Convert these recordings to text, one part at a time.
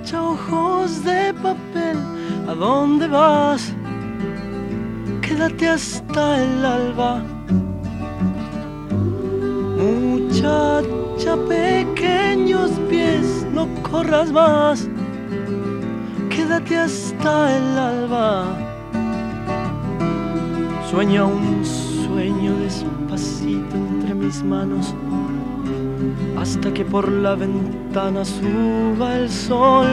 muchacha, ojos de papel, ¿a dónde vas? Quédate hasta el alba. Muchacha, pequeños pies, no corras más. Quédate hasta el alba. Sueña un sueño despacito entre mis manos, hasta que por la ventana suba el sol.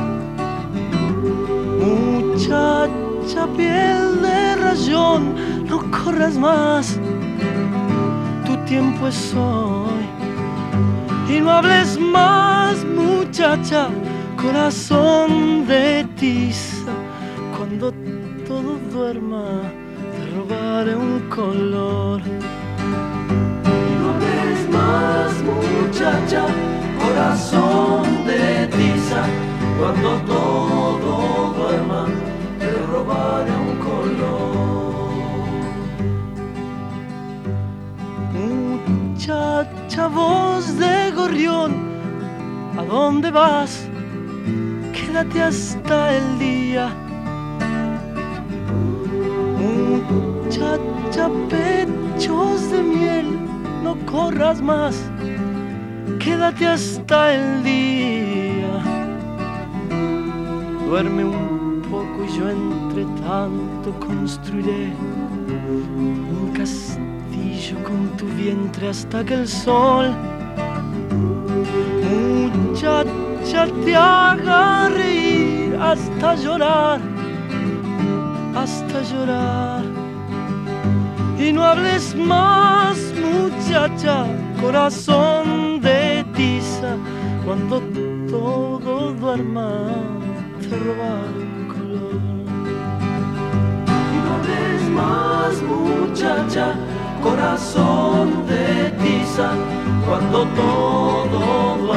Muchacha, piel de rayón, no corras más, tu tiempo es hoy. Y no hables más, muchacha, corazón de tiza. Cuando todo duerma, te robaré un color. Y no hables más, muchacha, corazón de tiza. Cuando todo duerma, te robaré un color. Muchacha, voz de gorrión, ¿a dónde vas? Quédate hasta el día. Muchacha, pechos de miel, no corras más, quédate hasta el día. Duerme un poco y yo entre tanto construiré un castillo con tu vientre hasta que el sol, muchacha, te haga reír hasta llorar, hasta llorar. Y no hables más, muchacha, corazón de tiza. Cuando todo duerma, te robaré un color. Y no hables más, muchacha, corazón de tiza. Cuando todo duerma,